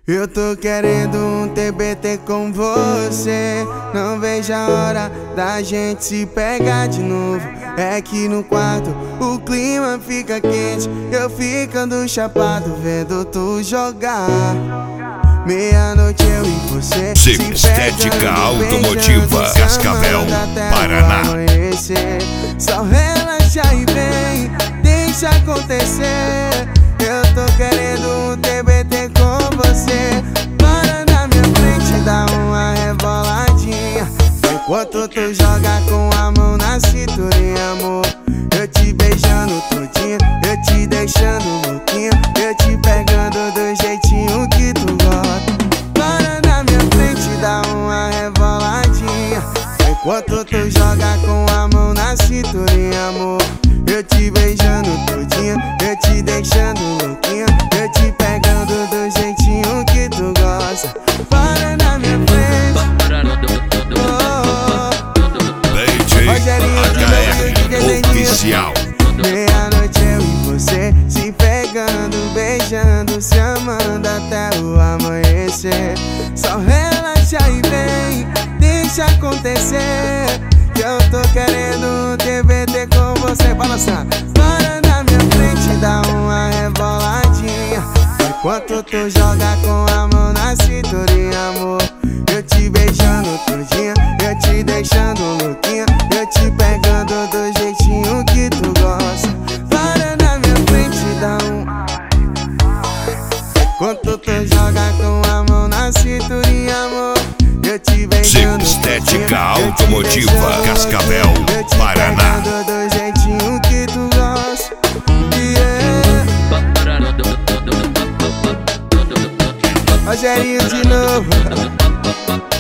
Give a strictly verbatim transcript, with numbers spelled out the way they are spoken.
Eu tô querendo um T B T com você. Não vejo a hora da gente se pegar de novo. É que no quarto o clima fica quente, eu ficando chapado vendo tu jogar. Meia-noite eu e você Zip Estética Automotiva, Cascavel, Paraná. Só relaxa e vem, deixa acontecer. Eu tô querendo um T B T com você. Para na minha frente, dá uma reboladinha enquanto tu joga com a mão na cinturinha, amor. Eu te beijando todinha, eu te deixando louquinha, eu te pegando do jeitinho que tu gosta. Para na minha frente, dá uma reboladinha enquanto tu joga com a mão na cinturinha, amor. Eu te beijando todinha, eu te deixando louquinha, eu te pegando do jeitinho que tu gosta. Para na minha frente, oh, D J H R Oficial. Meia-noite eu e você se pegando, beijando, se amando até o amanhecer. Só relaxa e vem, deixa acontecer. Que eu tô querendo um T B T com você. Balançando, para na minha frente, dá uma reboladinha enquanto tu joga com a mão na cinturinha, amor. Eu te beijando todinha, eu te deixando louquinha, eu te pegando do jeitinho que tu gosta. Para na minha frente, dá um enquanto tu joga com a mão na cinturinha, amor. Eu te beijando Zip Estética Automotiva, Cascavel, Paraná. do jeitinho que tu gosta. Yeah. Rogerinho de novo.